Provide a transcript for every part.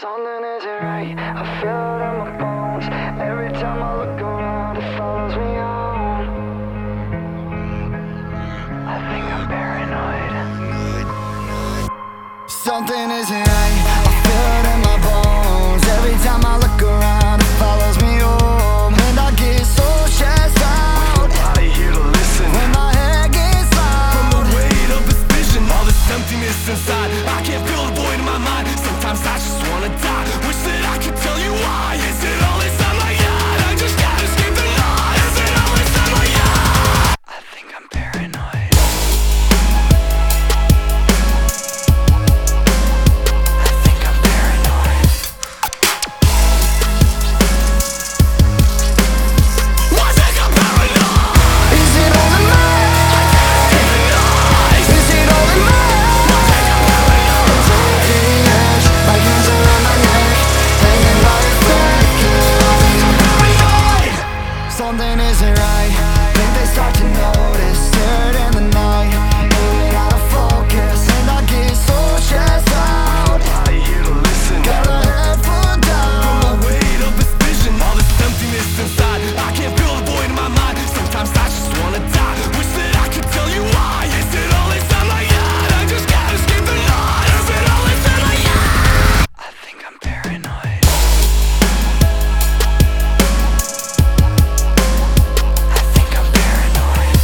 Something isn't right, I feel it in my bones. Every time I look around, it follows me home. I think I'm paranoid. Something isn't right, I feel it in my bones. Every time I look around, it follows me home. And I get so stressed out, with nobody here to listen, when my head gets loud. From the weight of this vision, all this emptiness inside, I can't feel the void in my mind. Sometimes I just wanna die. Wish that I could tell you why. Is it all inside my head? I just can't escape the night. Is it all inside my head? I think I'm paranoid. I think I'm paranoid. I think I'm paranoid. Is it all in my head? Is it all in my head? I think I'm paranoid. The edge, my hands around my neck, hanging by a thread. I think I'm paranoid. Something isn't right. Think they start to notice. Stared in the night, moving out of focus, and I get so stressed out. Nobody here to listen. Got a head full down. From the weight of this vision, all this emptiness inside, I can't feel the void in my mind. Sometimes I just wanna die. Wish that I could tell you why. Is it all inside my head? I just can't escape the night. Is it all inside my head? I think I'm paranoid. I think I'm paranoid.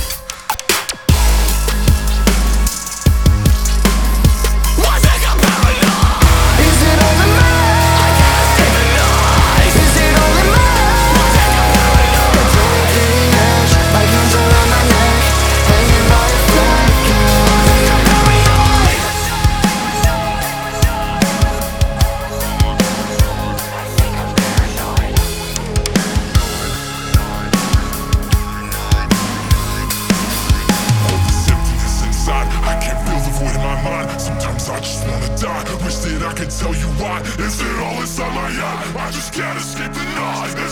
I think I'm paranoid. Is it all in my head? I can't escape the night. Is it all in my head? I think I'm paranoid. The edge, my hands around my neck, hanging by a thread. I think I'm paranoid. I think I'm paranoid. All this emptiness inside, I can't feel the void in my mind. Sometimes I just wanna die. Wish that I could tell you why. Is it all inside my eye? I just can't escape the night.